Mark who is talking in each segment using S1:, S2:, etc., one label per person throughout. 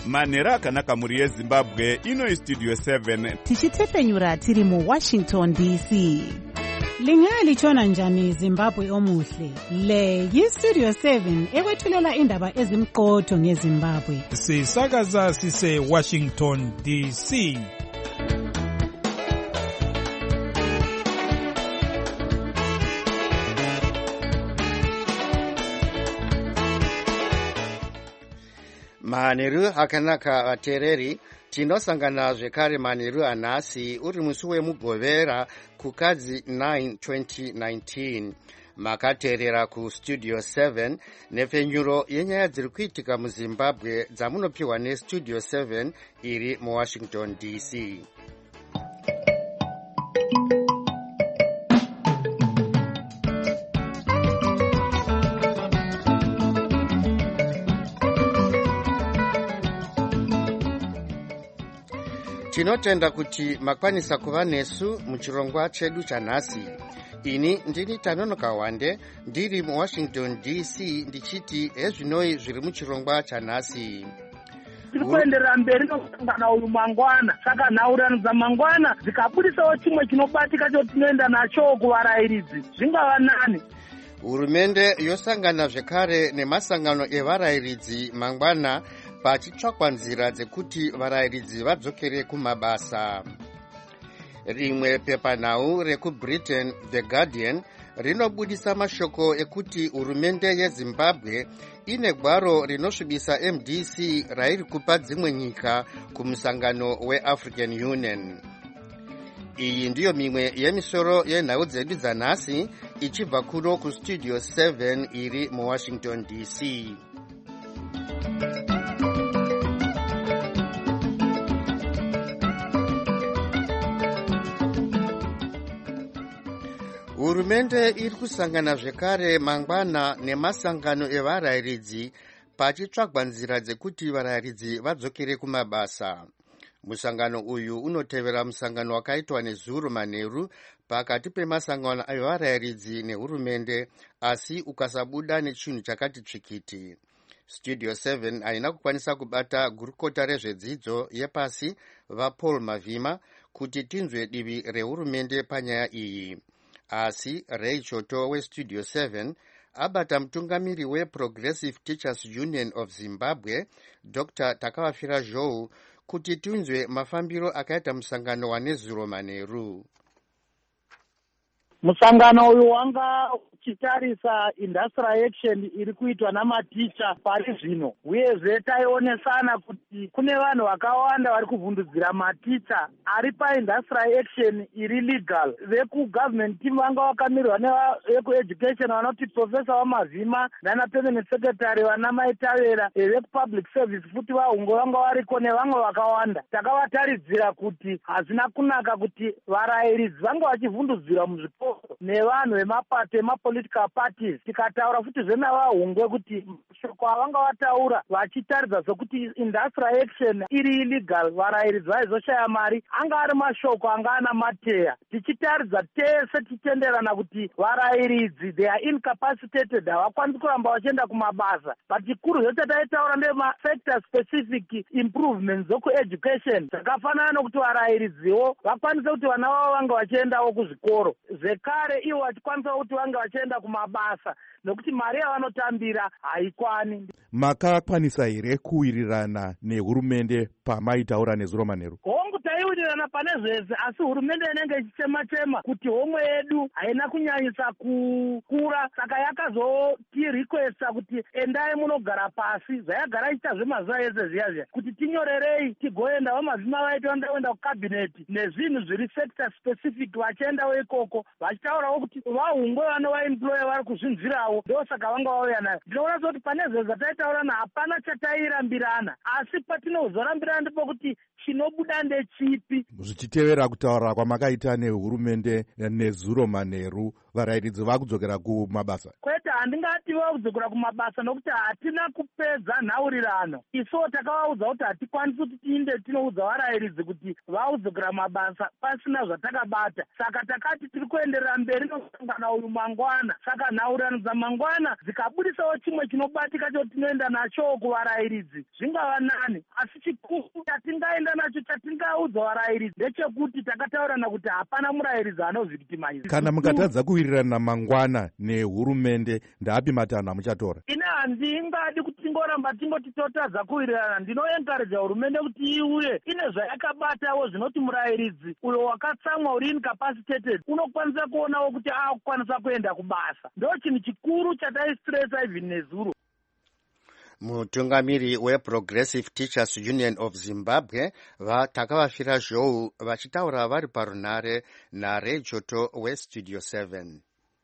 S1: manhero akanaka mhuri yezimbabwe. Ino istudio 7
S2: tichitefenyura tiri muWashington DC.
S3: Lingalitshona njani Zimbabwe omuhle? Le yiStudio 7 ekwethulela indaba ezimqotho ngeZimbabwe.
S4: Sisakaza sise Washington DC.
S5: Manheru akanaka vateereri, tinosangana zvekare manheru anhasi uri musi wemugovera kukadzi 9 2019. Makateerera kuStudio 7 nepfenyuro yenyaya dziri kuitika muZimbabwe dzamunopiwa neStudio 7 iri muWashington DC. Tinotenda kuti makwanisa kuva nesu muchirongwa chedu chanhasi. Ini ndini Tanonoka Wande ndiri muWashington DC ndichiti ezvinoi zviri muchirongwa chanhasi.
S6: Tiri kuenderera mberi nokusangana uyu mangwana. Saka nhaurirano dzamangwana dzikabudisawo chimwe chinobatika chotinoenda nacho kuvarayiridzi zvingava nani.
S5: Hurumende yosangana zvekare nemasangano evarayiridzi mangwana pachitsvakwa nzira dzekuti varayiridzi vadzokere kumabasa. Rimwe pepanhau rekuBritain, The Guardian, rinobudisa mashoko ekuti hurumende yeZimbabwe ine gwaro rinosvibisa MDC rairi kupa dzimwe nyika kumusangano weAfrican Union. Iyi ndiyo mimwe yemisoro yenhau dzedu dzanhasi ichibva kuno kuStudio 7 iri muWashington DC. Hurumende iri kusangana zvekare mangwana nemasangano evarayiridzi pachitsvagwa nzira dzekuti varayiridzi vadzokere kumabasa. Musangano uyu unotevera musangano wakaitwa nezuro manheru pakati pemasangano evarayiridzi nehurumende, asi ukasabuda nechinhu chakati tsvikiti. Studio 7 haina kukwanisa kubata gurukota rezvedzidzo yepasi vaPaul Mavhima kuti tinzwe divi rehurumende panyaya iyi. Asi Ray Choto weStudio 7 abata mutungamiri weProgressive Teachers Union of Zimbabwe, Dr. Takavafira Zhou, kuti tinzwe mafambiro akaita musangano wanezuro manheru.
S6: Musangano uyu wanga uchitarisa industrial action iri kuitwa namaticha pari zvino, uyezve taionesana kuti kune vanhu vakawanda vari kuvhundudzira maticha ari paindustrial action iri legal. Vekugovernment team vanga vakamirwa nevekueducation vanoti Professor Wamavhima nana permanent secretary vana Maitavera, vekupublic service futi vahungo vanga variko nevamwe vakawanda. Takavataridzira kuti hazina kunaka kuti varayiridzi vanga vachivhundudzira muzvikoro nevanhu vemapato emapolitical parties. Tikataura futi zvenavahungwe kuti shoko avanga vataura vachitaridza sokuti industrial action iri illegal, varayiridzi vaizoshaya mari, anga ari mashoko anga ana mateya. Tichitaridza tese tichitenderana kuti varayiridzi they are incapacitated, havakwanisi kuramba vachienda kumabasa. But chikuru zvetataitaura ndemafactor specific improvements zokueducation zvakafanana nokuti varayiridziwo vakwanise kuti vana vavo vanga vachiendawo kuzvikoro, zvekare ivo vachikwanisa kuti vange vachienda kumabasa nokuti mari yavanotambira haikwani.
S7: Makakwanisa here kuwirirana nehurumende pamaitaura nezuro manheru?
S6: Hongu taiwirirana pane zvese, asi hurumende inenge ichichema-chema kuti homwe yedu haina kunyanyisa kukura, saka yakazotirequesta kuti endai munogara pasi, zvayagara ichita zvemazuva ese zviya kuti tinyorerei tigoenda. Vamavhima vaiti vandaenda kukabhineti nezvinhu zviri sector specific vachiendawo ikoko vachitaurawo kuti vahungwe vano vaemploya vari kuzvinzvirawo, ndo saka vanga vauya nayo. Ndinoona kuti pane zvese zvataitaurana hapana chatairambirana, asi patinozorambirana ndipo kuti chinobuda ndechipi.
S7: Zvichitevera kutaura kwamakaita nehurumende nezuro manheru, varayiridzi vakudzokera kumabasa?
S6: Kwete ndinoti handingati vaudzokera kumabasa nokuti hatina kupedza nhaurirano. Isuwo takavaudza kuti hatikwanisi kuti tiinde tinoudza varayiridzi kuti vaudzokera mabasa pasina zvatakabata. Saka takati tiri kuenderera mberi nosangana uyu mangwana. Saka nhaurirano dzamangwana dzikabudisawo chimwe chinobatika chotinoenda nacho kuvarayiridzi zvingava nani. Asi chikuru chatingaenda nacho chatingaudza varayiridzi ndechekuti takataurirana kuti hapana murayiridzi anozvikitimiza.
S7: Kana mukatadza kuwirirana mangwana nehurumende, ndapi matanho amuchatora?
S6: Ine handingadi kuti tingoramba tingoti totadza kuwirirana. Ndinoenkareja hurumende kuti iuye ine zvayakabatawo zvinoti murayiridzi uyo wakatsamwa uri incapacitated unokwanisa kuonawo kuti akukwanisa kuenda kubasa. Ndo chinhu chikuru chataistresa even nezuro.
S5: Mutungamiri weProgressive Teachers Union of Zimbabwe takavafira zhou vachitaura vari parunhare naRay Joto weStudio 7.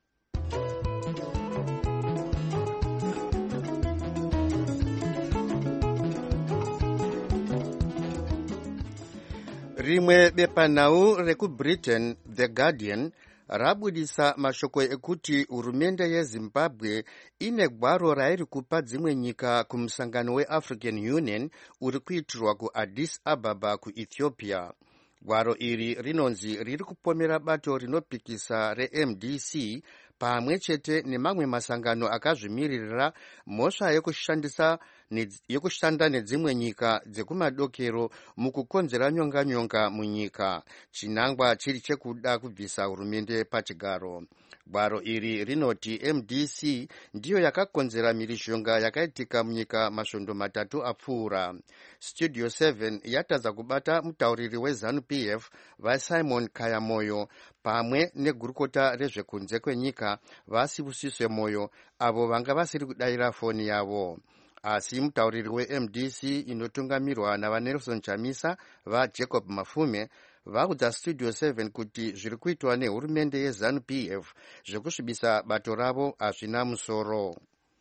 S5: Rimwe bepanhau rekuBritain, The Guardian, rabudisa mashoko ekuti hurumende yeZimbabwe ine gwaro rairi kupa dzimwe nyika kumusangano weAfrican Union uri kuitirwa kuAddis Ababa kuEthiopia. Gwaro iri rinonzi riri kupomera bato rinopikisa reMDC pamwe chete nemamwe masangano akazvimiririra mhosva yekushanda nedzimwe nyika dzekumadokero mukukonzera nyonganyonga munyika, chinangwa chiri chekuda kubvisa hurumende pachigaro. Gwaro iri rinoti MDC ndiyo yakakonzera mhirizhonga yakaitika munyika masvondo matatu apfuura. Studio 7 yatadza kubata mutauriri weZANU-PF vaSimon Kayamoyo pamwe negurukota rezvekunze kwenyika vaSibusiswe Moyo, avo vanga vasiri kudayira foni yavo. Asi mutauriri weMDC inotungamirwa navaNelson Chamisa vaJacob Mafume vaudza Studio 7 kuti zviri kuitwa nehurumende yeZANU-PF zvekusvibisa bato ravo hazvina musoro.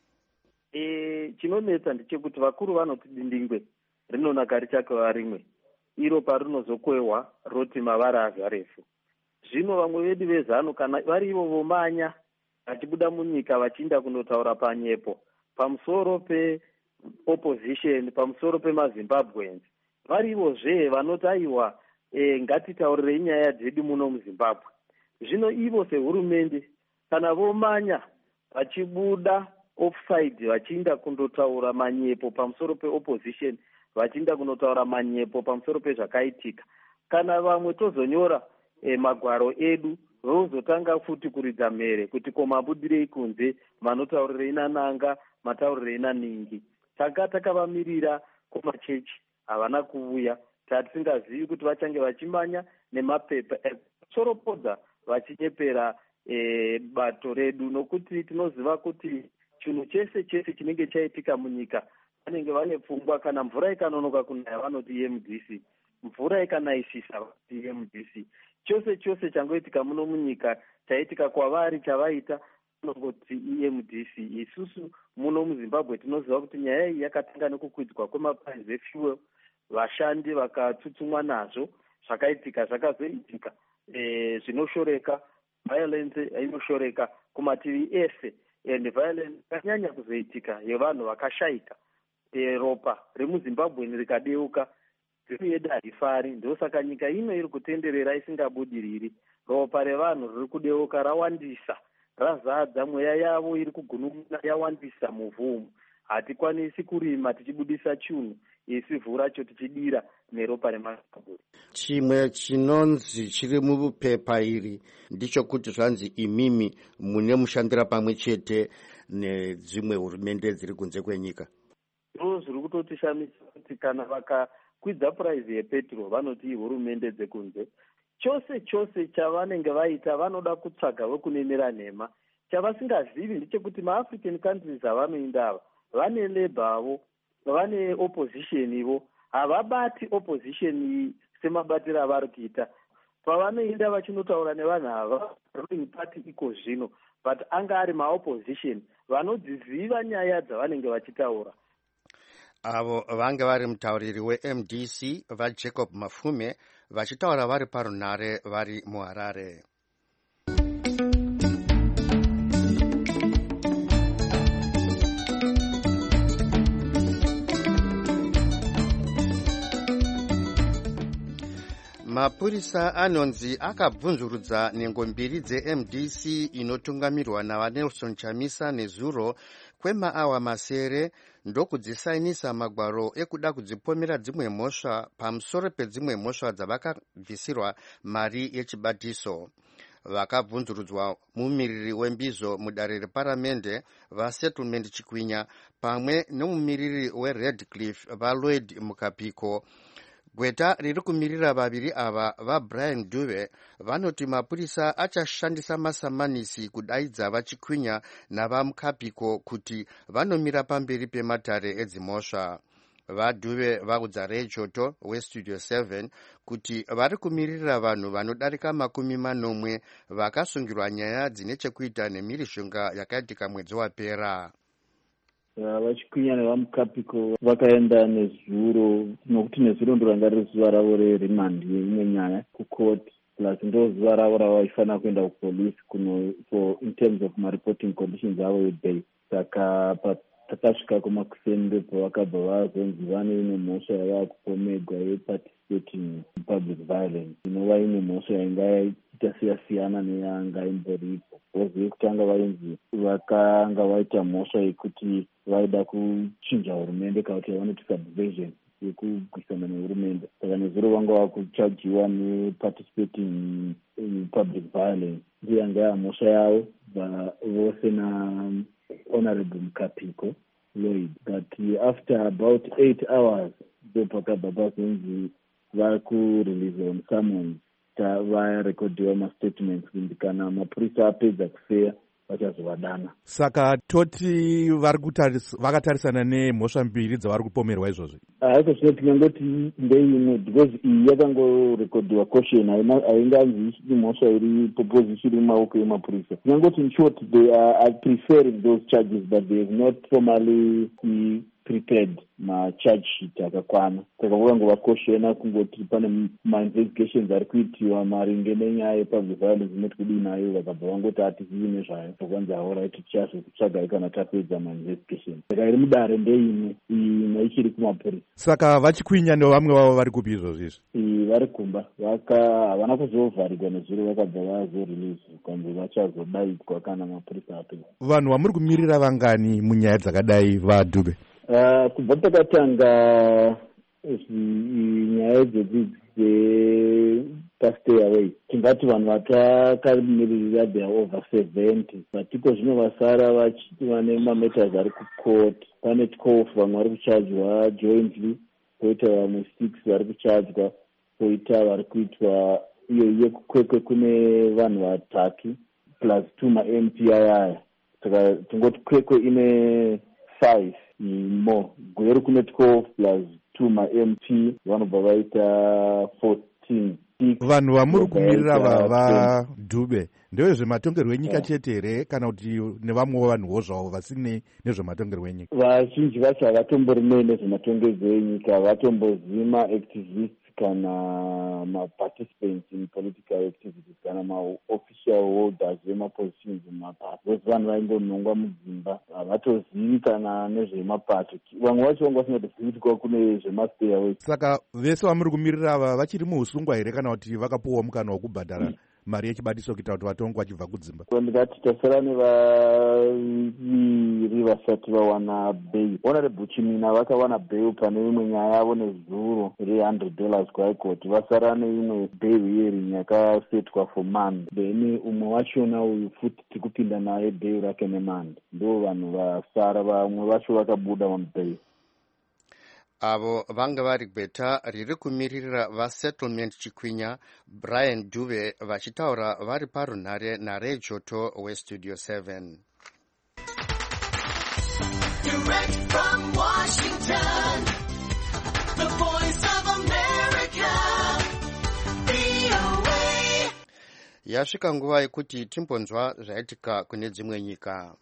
S8: Chinonetsa ndechekuti vakuru vanoti dindingwe rinonaka richakava rimwe, iro parinozokwewa roti mavara azva refu. Zvino vamwe vedu vezanu kana vari ivo vomanya vachibuda munyika vachiinda kunotaura panyepo pamusoro peopposition, pamusoro pemaZimbabweans, vari ivozve vanoti aiwa ngatitaurirei nyaya dzedu muno muZimbabwe. Zvino ivo sehurumende kana vomanya vachibuda offside vachiinda kundotaura manyepo pamusoro peopposition, vachiinda kunotaura manyepo pamusoro pezvakaitika, kana vamwe tozonyora magwaro edu vozotanga futi kuridza mhere kuti komabudirei kunze, manotaurirei nananga, mataurirei naningi. Takavamirira kumachechi havana kuuya, tatisingazivi kuti vachange vachimanya nemapepa ekusoropodza vachinyepera bato redu, nokuti tinoziva kuti chinhu chese chese chinenge chaitika munyika vanenge vane pfungwa. Kana mvura ikanonoka kunaya vanoti MDC, mvura ikanayisisa vanoti MDC. Chose chose changoitika muno munyika chaitika kwavari chavaita vanongoti MDC. Isusu muno muZimbabwe tinoziva kuti nyaya iyi yakatanga nekukwidzwa kwemaprice efuel, vashandi vakatsutsumwa nazvo, zvakaitika zvakazoitika zvinoshoreka, violence inoshoreka kumativi ese, and violence yakanyanya kuzoitika yevanhu vakashayika. Ropa remuZimbabwe rikadeuka, yedu harifari, ndosaka nyika ino iri kutenderera isingabudiriri. Ropa revanhu riri kudeuka rawandisa, razadza, mweya yavo iri kugunun'una yawandisa muvhu. Hatikwanisi kurima tichibudisa chunhu, isi vhu racho tichidira neropa reMaZimbabwe.
S5: Chimwe chinonzi chiri mupepa iri ndicho kuti zvanzi imimi mune mushandira pamwe chete nedzimwe hurumende dziri kunze kwenyika.
S8: Ndo zviri kutotishamisa kuti kana vakakwidza puraizi yepetrol vanoti hurumende dzekunze. Chose chose chavanenge vaita vanoda kutsvaga wekunenera nhema. Chavasingazivi ndechekuti maAfrican countries avanoinda ava vane labor avo, vane opposition ivo, havabati opposition semabatiro avari kuita. Pavanoinda vachinotaura nevanhu ava ruling party iko zvino, but anga ari maopposition vanodziziva nyaya dzavanenge vachitaura.
S5: Avo vanga vari mutauriri weMDC vaJacob Mafume vachitaura vari parunhare vari muHarare. mapurisa anonzi akabvunzurudza nhengo mbiri dzeMDC inotungamirwa navanelson Chamisa nezuro kwemaawa masere ndokudzisainisa magwaro ekuda kudzipomera dzimwe mhosva pamusoro pedzimwe mhosva dzavakabvisirwa mari yechibatiso. Vakabvunzurudzwa mumiriri wembizo mudare reparamende vaSettlement Chikwinya pamwe nomumiriri weRedcliffe vaLloyd Mukapiko. Gweta riri kumirira vaviri ava vaBrian Dube vanoti mapurisa achashandisa masamanisi kudaidza vaChikwinya navamukapiko kuti vanomira pamberi pematare edzimhosva. VaDube vaudza Rechoto weStudio 7 kuti vari kumirira vanhu vanodarika 40 vakasungirwa nyaya dzine chekuita nemhirizhonga yakaitika mwedzi wapera.
S9: VaChikwinya nevamukapiko vakaenda nezuro, nokuti nezuro ndo ranga riri zuva ravo rerimandi yeimwe nyaya kukoti, plus ndo zuva ravo ravaifanira kuenda kupolisi in terms of reporting conditions avo yeday. Saka takasvika kumakuseni ndepo vakabva vazonzi vane imwe mhosva yava kupomegwa yeparticipating in public violence, inova imwe mhosva yainga iita siyasiyana neyanga imboripo. Vozi yekutanga vainzi vakanga vaita mhosva yekuti vaida kuchinja hurumende kana kuti yavanoti subversion yekugwisana nehurumende. Saka nezuro vanga vakuchajiwa neparticipating in public violence, ndiyo yanga yamhosva yavo vose na Honorable Mukapiko Lloyd. But after about 8 hours ndopakabva pazonzi vakurelease on summons varekodhiwa mastatements kundikana mapurisa apedza kufeya vachazovadana.
S7: Saka toti vakatarisana nemhosva mbiri dzavari kupomerwa izvozvi.
S9: Haiko zvino tingangoti ndeimwe, because iyi yakangorekodhiwa caution, hainganzi imhosva iri proposition iri mumaoko emapurisa. Tingangoti in short they are preferring those charges but they have not formally prepared macharge sheet akakwana. Saka vakangova caution kungoti pane mainvestigations ari kuitiwa maringe nenyaya yepublic violence inoti kudii nayo, vakabva vangoti hatizivi nezvayo. Vakwanzi alright tichazokutsvagai kana tapedza mainvestigation. Saka iri mudare ndeimwe, imwe ichiri kumapurisa.
S7: Saka vaChikwinya nevamwe vavo vari kupi izvozvi?
S9: Vari kumba, havana kuzovharigwa nezuro, vakabva vazorelease kwanzi vachazodaidzwa kana mapurisa apedza. Vanhu vamuri kumirira vangani munyaya dzakadai vaDube? Kubva takatanga nyaya dzepastay away, tingati vanhu vatakamirira they are over 70, vatiko zvino vasara vane mameters ari kucourt. Pane 12 vamwe vari kuchajwa jointly, poita vamwe 6 vari kuchajwa, poita vari kuitwa iyo kukwekwe kune vanhu 3 plus 2 ma-MP aya. Saka tingoti kwekwe ine 5 more, gweri kune 12 plus 2 ma-MP vanobva vaita 14.
S7: Vanhu vamuri kumirira vaDube ndezvematongerwo enyika chete here kana kuti nevamwewo vanhuwo zvavo vasine nezvematongerwo enyika?
S9: Vazhinji vacho havatomborinei nezvematongerwo enyika, vatombozivi maactivists kana maparticipants in political activities kana maofficial holders vemapositions mumapato. Vose vanhu vaingonongwa mudzimba, havatozivi kana nezvemapato. Vamwe vacho vanga vasingatozivi kuti kune zvemastay away. Saka
S7: vese vamuri kumirira ava vachiri muusungwa here kana kuti vakapuwa mukana wokubhadhara mari yechibatiso kuita kuti vatongwe vachibva kudzimba?
S9: Ndikati tasara nevaviri vasati vawana bail. Honorable Chimina vakawana bail pane imwe nyaya yavo nezuro $100 kuhaikoti. Vasara neimwe bail hearing yakasetwa for month. Then umwe wachona uyu futi tikupinda naye bail rake nemand. Ndo vanhu vasara, vamwe vacho vakabuda mubail.
S5: Avo vanga vari gweta riri kumirira vaSettlement Chikwinya, Brian Dube vachitaura vari parunhare naRechoto weStudio 7. Direct from Washington, the voice of America, VOA. Yasvika nguva yekuti timbonzwa zvaitika kune dzimwe nyika.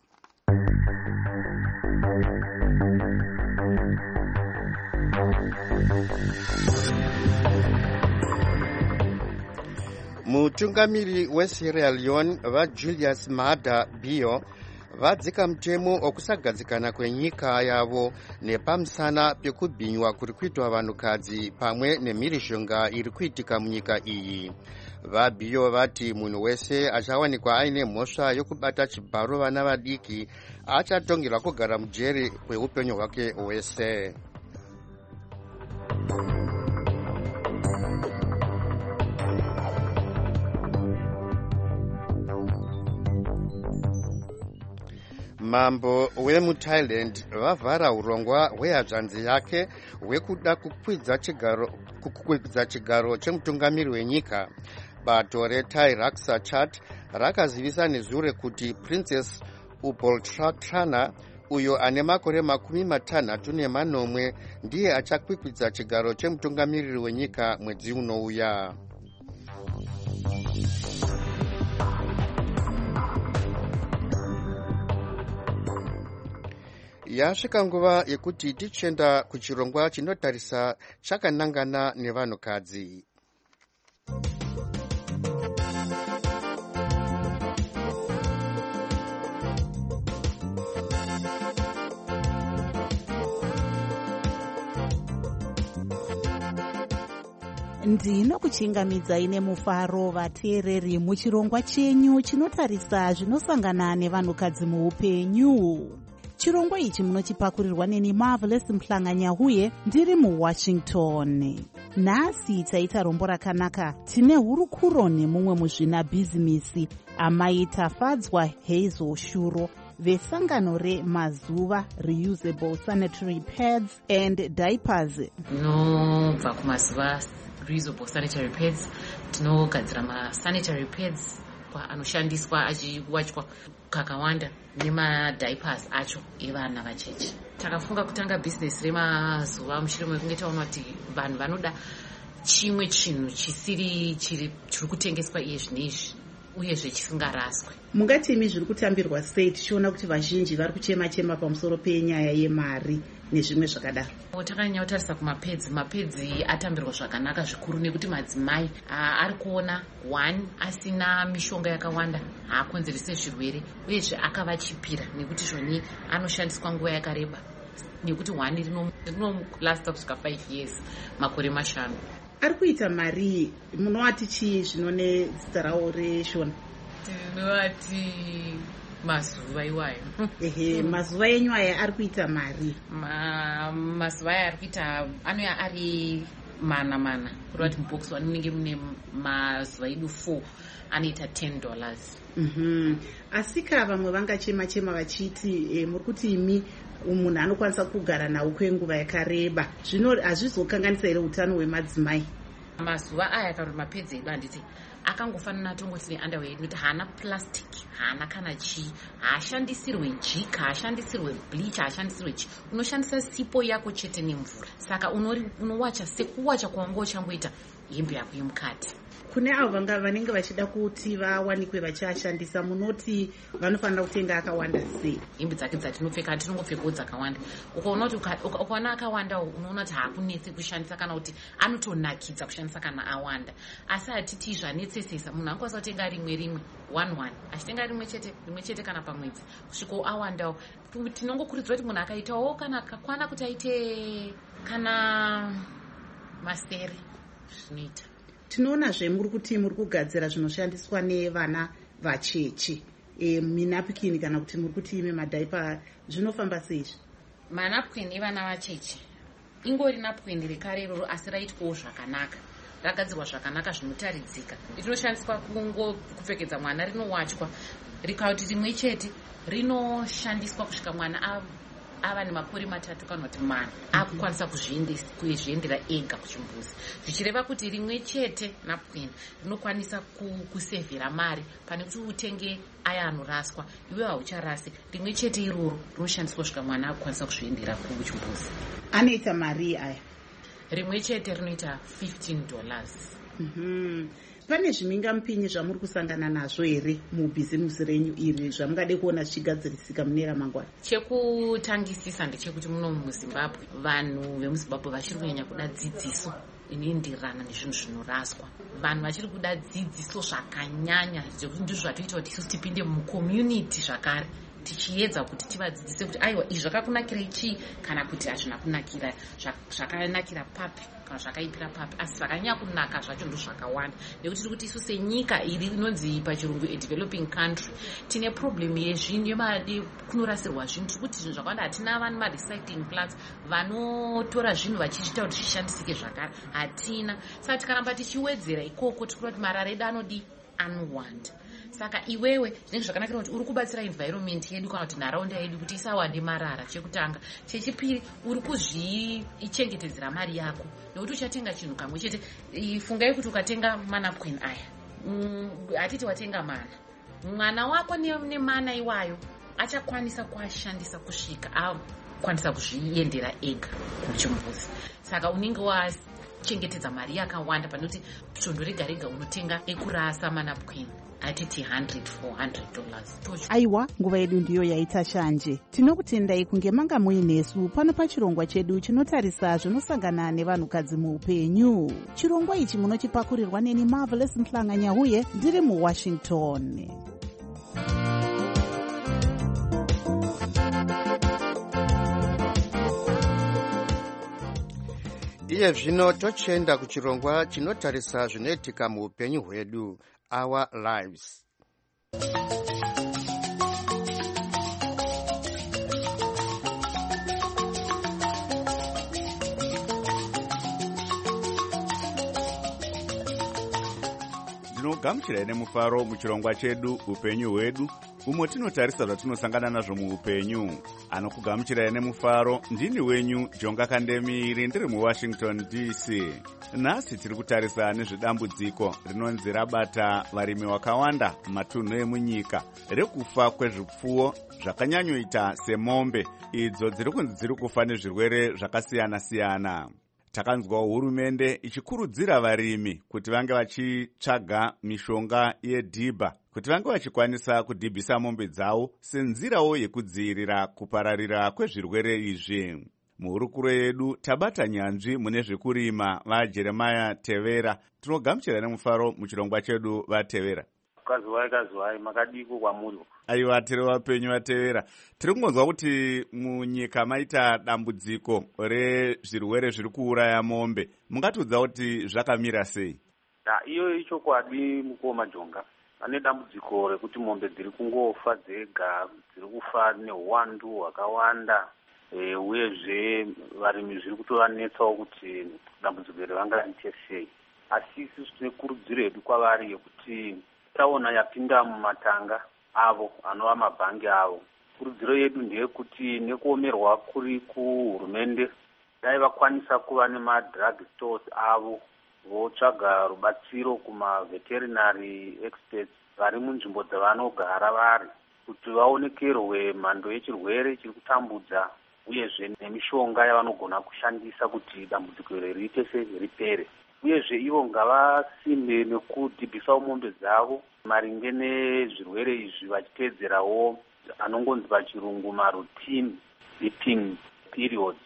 S5: Mutungamiri weSierra Leone vaJulius Maada Bio vadzika mutemo okusagadzikana kwenyika yavo nepamusana pekubhinywa kuri kuitwa vanhukadzi pamwe nemhirizhonga iri kuitika munyika iyi. vabhiyo vati munhu wese achawanikwa aine mhosva yokubata chibharo vana vadiki achatongerwa kugara mujeri kweupenyu hwake hwese. Mambo wemuThailand vavhara urongwa hwehanzvadzi yake hwekuda kukwidza chigaro chemutungamiri wenyika. Bato reThai Raksa Chat rakazivisa nezuro kuti Princess Upoltrana uyo ane makore 64 ndiye achakwikwidza chigaro chemutungamiriri wenyika mwedzi unouya. Yasvika nguva yekuti tichenda kuchirongwa chinotarisa chakanangana nevanhukadzi.
S2: Ndinokuchingamidzai nemufaro vateereri muchirongwa chenyu chinotarisa zvinosangana nevanhukadzi muupenyu. Chirongwa ichi munochipakurirwa neni Marvelous Mhlanga-Nyahuye ndiri muWashington. Nhasi taita rombo rakanaka. Tine hurukuro nemumwe muzvinabhizimisi amai Tafadzwa Hazel Shuro vesangano remazuva Reusable Sanitary Pads and Diapers.
S10: Tinobva kumazuva Reusable Sanitary Pads, tinogadzira masanitary pads anoshandiswa achiwachwa kakawanda nemadiapers acho evana vacheche. Takafunga kutanga bhizinesi remazuva mushure mekunge taona kuti vanhu vanoda chimwe chinhu chisiri chiri kutengeswa iye zvinezvi uyezve chisingaraswe.
S2: Mungatimi zviri kutambirwa sei tichiona kuti vazhinji vari kuchema-chema pamusoro penyaya yemari nezvimwe zvakadaro?
S10: Takanyanya kutarisa mapedzi atambirwa zvakanaka zvikuru nekuti madzimai ari kuona asina mishonga yakawanda haakonzerese zvirwere uyezve akavachipira nekuti zvoni anoshandiswa nguva yakareba nekuti rinomulasta kusvika 5 years, makore 5.
S2: Ari kuita mari munovati chii zvinone zita rawo reshona?
S10: Tinovati mazuva iwayo.
S2: Mazuva enyu aya ari kuita mari?
S10: Mazuva aya ari kuita anoya ari mana kureva kuti mubox anenge mune mazuva edu 4 anoita $10.
S2: Asika vamwe vangachema-chema vachiti muri kuti imi munhu anokwanisa kugara nawo kwenguva yakareba, zvino hazvizokanganisa here utano hwemadzimai?
S10: Mazuva aya kana kuti mapedzi edu handiti akangofanana tongoti neunderwear nekuti haana plastic, haana kana chii, haashandisirwe jika, haashandisirwe bleach, haashandisirwe chii, unoshandisa sipo yako chete nemvura. Saka unowacha sekuwacha kwanga uchangoita hembe yako yemukati.
S2: Kune avo vanenge vachida kuti vawanikwe vachiashandisa, munoti vanofanira kutenga akawanda sei?
S10: Hembe dzake dzatinopfeka tinongopfekawo dzakawanda. Ukaona kuti ukaona akawanda unoona kuti haakunetse kushandisa kana kuti anotonakidza kushandisa kana awanda. Asi hatiti zvanetsesesa, munhu anokwanisa kutenga rimwe 1 achitenga rimwe chete kana pamwedzi kusvika awandawo. Tinongokurudzira kuti munhu akaitawo kana kakwana kuti aite kana masere zvinoita.
S2: Tinoonazve muri kuti muri kugadzira zvinoshandiswa nevana vacheche, minapukini kana kuti muri kuti ime madhaipa, zvinofamba seizvi?
S10: Manapukini evana vacheche ingori napukini rekarero asi raitwawo zvakanaka, ragadzirwa zvakanaka zvinotaridzika. Rinoshandiswa kupfekedza mwana, rinowachwa, rikauti rimwe chete rinoshandiswa kusvika mwana ava nemakore 3 kana kuti 4 akukwanisa kuzviendera ega kuchimbuzi, zvichireva kuti rimwe chete napukini rinokwanisa kusevhera mari pane kuti utenge aya anoraswa, iwe haucharasi. Rimwe chete iroro rinoshandiswa kusvika mwana akukwanisa kuzviendera kuchimbuzi.
S2: Anoita mari aya?
S10: Rimwe chete rinoita $15.
S2: Pane zvimingamupinyi zvamuri kusangana nazvo here mubhizimusi renyu iri zvamungade kuona zvichigadzirisika mune ramangwana?
S10: Chekutangisisa ndechekuti muno muZimbabwe vanhu vemuZimbabwe vachiri kunyanya kuda dzidziso inoenderana nezvinhu zvinoraswa. Vanhu vachiri kuda dzidziso zvakanyanya, zvekuti ndizvo zvatoita kuti isusu tipinde mucommunity zvakare tichiedza kuti tivadzidzise kuti aiwa izvi zvakakunakira chii kana kuti hazvina kunakira zvakanakira papi kana zvakaipira papi, asi zvakanyanya kunaka zvacho ndo zvakawanda. Nekuti tiri kuti isu senyika iri inonzi pachirungu developing country tine problem yezvinhu kunorasirwa zvinhu. Tiri kuti zvinhu zvakawanda hatina vane marecycling plants vanotora zvinhu vachiita kuti zvishandisike zvakare, hatina. Saka tikaramba tichiwedzera ikoko tikuti kuti marara edu anowanda. Saka iwewe zvinenge zvakanakira kuti uri kubatsira environment yedu kana kuti nharaunda yedu kuti isawande marara, chekutanga. Chechipiri, uri kuzvichengetedzera mari yako nekuti uchatenga chinhu kamwe chete. Fungai kuti ukatenga manapquin aya, hatiti watenga mana, mwana wako nemana iwayo achakwanisa kuashandisa kusvika akwanisa kuzviendera ega kuchimbuzi. Saka unenge wachengetedza mari yakawanda pane kuti chondo rega rega unotenga ekurasa manapquin atiti $100 for $100.
S2: Aiwa, nguva yedu ndiyo yaita shanje. Tinokutendai kunge manga muinesu pano pachirongwa chedu chinotarisa zvinosangana nevanhukadzi muupenyu. Chirongwa ichi munochipakurirwa neni Marvelous Mhlanga-Nyahuye ndiri muWashington.
S5: iye zvino tochenda kuchirongwa chinotarisa zvinoitika muupenyu hwedu, Our Lives.
S1: Ndinogamuchirai nemufaro muchirongwa chedu upenyu hwedu, umwe tinotarisa zvatinosangana nazvo muupenyu. Anokugamuchirai nemufaro ndini wenyu Jonga Kandemiri, ndiri muWashington DC. Nhasi tiri kutarisa nezvedambudziko rinonzi rabata varimi vakawanda matunhu emunyika, rekufa kwezvipfuwo zvakanyanyoita semombe, idzo dziri kunzi dziri kufa nezvirwere zvakasiyana-siyana. Takanzwa hurumende ichikurudzira varimi kuti vange vachitsvaga mishonga yedhibha kuti vange vachikwanisa kudhibhisa mombe dzavo senzirawo yekudzivirira kupararira kwezvirwere izvi. Muhurukuro yedu tabata nyanzvi mune zvekurima vaJeremiah Tevera. Tinogamuchira nemufaro muchirongwa chedu vaTevera.
S11: Kazuwai makadiko kwamuri.
S1: Aiwa, tiri vapenyu vaTevera. Tiri kungonzwa kuti munyika maita dambudziko rezvirwere zviri kuuraya mombe. Mungatiudza kuti zvakamira sei?
S11: Iyo ichokwadi mukoma Jonga. Ane dambudziko rekuti mombe dziri kungofa dzega, dziri kufa neuwandu hwakawanda. Uyezve varimi zviri kutovanetsawo kuti dambudziko iri vangariite sei. Asi isusu tine kurudziro yedu kwavari yekuti taona yapinda mumatanga avo anova mabhangi avo. Kurudziro yedu ndeyekuti nekuomerwa kuri kuhurumende dai vakwanisa kuva nemadrug stores avo, votsvaga rubatsiro kumaveterinary experts vari munzvimbo dzavanogara vari, kuti vaonekerwe mhando yechirwere chiri kutambudza uyezve nemishonga yavanogona kushandisa kuti dambudziko iri riite ripere. Uyezve ivo ngavasimbe nekudhibhisawo mombe dzavo maringe nezvirwere izvi vachiteedzerawo anongonzi pachirungu maroutine beating periods.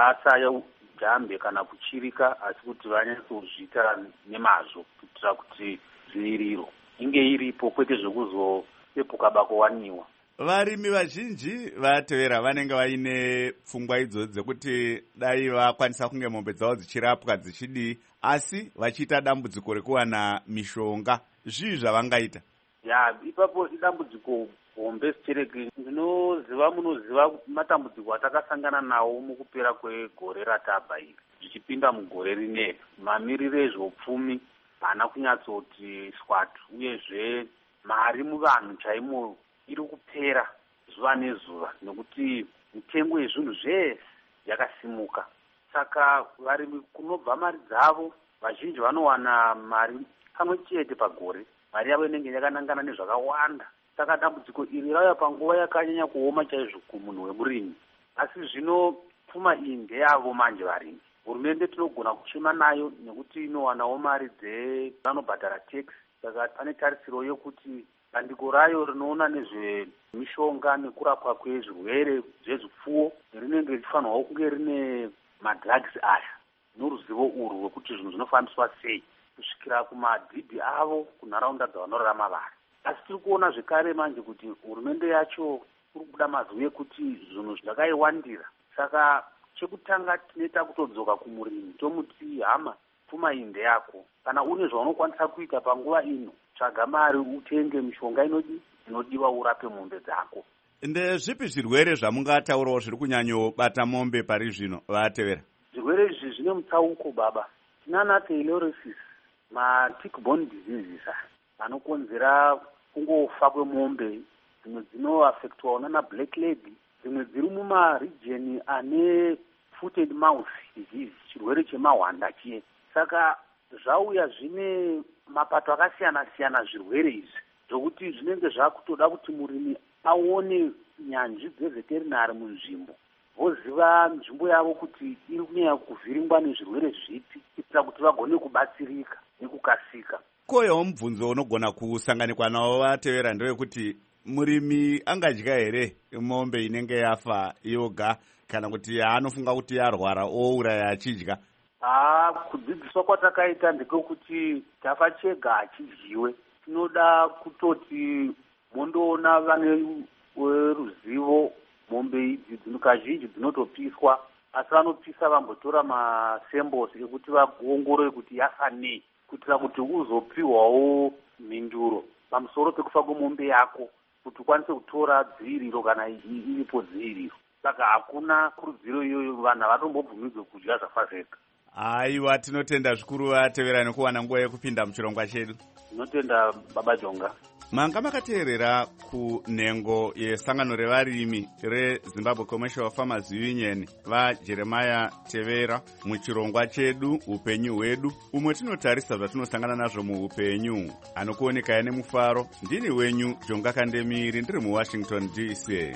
S11: Vasajambe kana kuchirika, asi kuti vanyatsozviita nemazvo kuitira kuti dziviriro inge iripo, kwete zvekuzopepuka bako waniwa.
S1: Varimi vazhinji vaTevera vanenge vaine pfungwa idzodzo dzekuti dai vakwanisa kunge mombe dzavo dzichirapwa dzichidii, asi vachiita dambudziko rekuwana mishonga. Zvii zvavangaita?
S11: Ipapo idambudziko hombe stereki. Munoziva matambudziko atakasangana nawo mukupera kwegore ratabva iri, zvichipinda mugore rineri. Mamiriro ezveupfumi haana kunyatsoti swatu, uyezve mari muvanhu chaimo iri kupera zuva nezuva nekuti mitengo yezvinhu zvese yakasimuka. Saka varimi kunobva mari dzavo, vazhinji vanowana mari kamwe chete pagore. Mari yavo inenge yakanangana nezvakawanda. Saka dambudziko iri rauya panguva yakanyanya kuoma chaizvo kumunhu wemurimi. Asi zvino pfuma iyi ndeyavo manje varimi. Hurumende tinogona kuchema nayo nekuti inowanawo mari dzevanobhadhara tax. Saka pane tarisiro yokuti bandiko rayo rinoona nezvemishonga nekurapwa kwezvirwere zvezvipfuwo rinenge richifanirwa kunge rine madrugs aya noruzivo urwu rwekuti zvinhu zvinofambiswa sei kusvikira kumadhibhi avo kunharaunda dzavanorarama vari. Asi tiri kuona zvekare manje kuti hurumende yacho kuri kubuda mazwi ekuti zvinhu zvakaiwandira. Saka chekutanga tinoita kutodzoka kumurimi tomuti hama pfuma iyi ndeyako. Kana une zvaunokwanisa kuita panguva ino, tsvaga mari utenge mishonga inodiwa urape mombe dzako.
S1: Ndezvipi zvirwere zvamungataurawo zviri kunyanyobata mombe pari zvino vatevera?
S11: Zvirwere izvi zvine mutsauko baba. Tinana Theileriosis, ma-tick-borne diseases anokonzera kungofa kwemombe. Dzimwe dzinoaffectwa nana black leg, dzimwe dziri mumaregion ane footed mouth disease, chirwere chemahwanda chiye. Saka zvauya zvine mapato akasiyana-siyana zvirwere izvi, zvokuti zvinenge zvakutoda kuti murimi aone nyanzvi dzeveterinari munzvimbo, voziva nzvimbo yavo kuti iri kunyanya kuvhiringwa nezvirwere zvipi, kuitira kuti vagone kubatsirika nekukasika.
S1: Koyawo mubvunzo unogona kusanganikwa nawo vatevera ndewekuti murimi angadya here mombe inenge yafa yoga, kana kuti anofunga kuti yarwara ouraya achidya?
S11: Kudzidziswa kwatakaita ndekekuti tafa chega achidyiwe. Tinoda kutoti mondoona vane ruzivo mombe idzi kazhinji dzinotopiswa, asi vanopisa vambotora masamples ekuti vaongorore kuti yafa nei, kuitira kuti uzopiwawo mhinduro pamusoro pekufa kwemombe yako, kuti ukwanise kutora dziviriro kana iripo dziviriro. Saka hakuna kurudziro iyoyo, vanhu havatombobvumidzwe kudya zvafa zvega.
S1: Aiwa, tinotenda zvikuru vatevera nekuwana nguva yekupinda muchirongwa chedu.
S11: Tinotenda baba Jonga.
S1: Manga makateerera kunhengo yesangano revarimi reZimbabwe Commercial Farmers Union vaJeremiah Tevera muchirongwa chedu upenyu hwedu, umwe tinotarisa zvatinosangana nazvo muupenyu. Anokuoneka nemufaro, ndini wenyu Jonga Kandemiri, ndiri muWashington DC.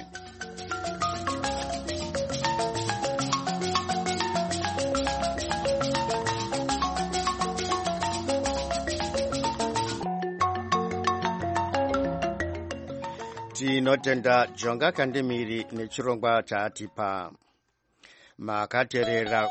S5: Tinotenda Jonga Kandemiri nechirongwa chaatipa. Makateerera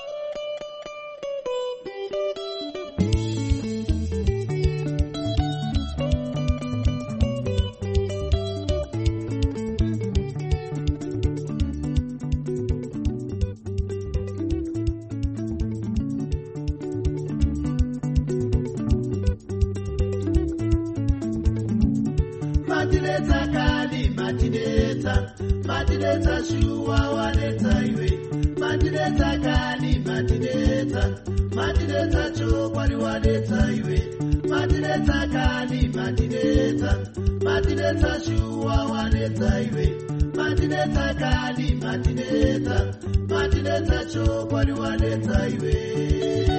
S12: Matineta shuwa waneta iwe, matineta kani matineta, matineta chokwari waneta iwe, matineta kani matineta, matineta shuwa waneta iwe, matineta kani matineta, matineta chokwari waneta iwe.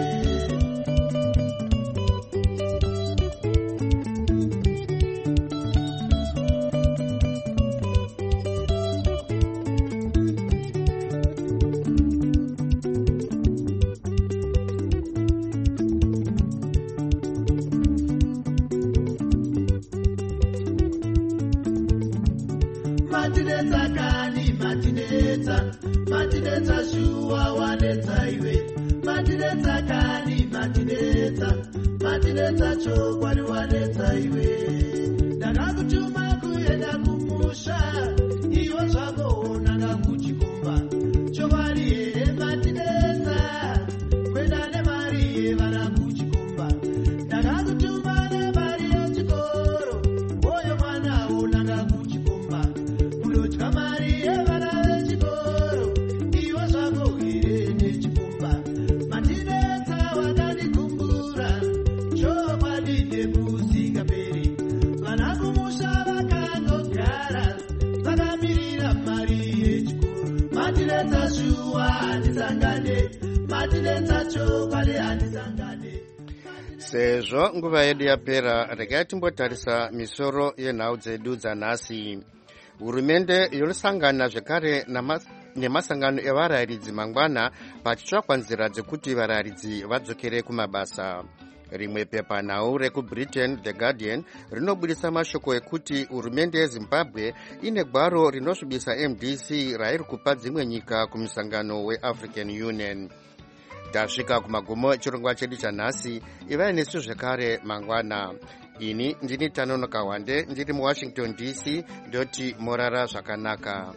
S12: Matineta shuwa waneta iwe, matineta kani matineta, matineta chokwari waneta iwe. Ndakakutuma kuenda kumusha, iwe zvako nanga kuchikomba, chokwari here matineta, kwenda nemari yevana kuchikomba. Ndakakutuma nemari yechikoro, oyo mwana unanga kuchikomba, unodya mari yevana vechikoro, iwe zvako here nechikomba. Matineta wakandikumbura, chokwadi nekusingaperi, vana kumusha vakandogara, vakamirira mari yechikoro. Matineta shuwa handisangane, matineta chokwadi handisangane.
S5: Sezvo nguva yedu yapera, regai timbotarisa misoro yenhau dzedu dzanhasi. Hurumende yonosangana zvekare nemasangano evarayiridzi mangwana pachitsvakwa nzira dzekuti varayiridzi vadzokere kumabasa. Rimwe pepanhau rekuBritain, The Guardian, rinobudisa mashoko ekuti hurumende yeZimbabwe ine gwaro rinosvibisa MDC rairi kupa dzimwe nyika kumusangano weAfrican Union. Tasvika kumagumo echirongwa chedu chanhasi. Ivai nesu zvekare mangwana. ini ndini Tanono Kawande ndiri muWashington DC. Ndoti morara zvakanaka.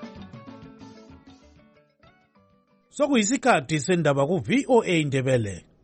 S4: sokuyisikhathi sendaba ku VOA Ndebele.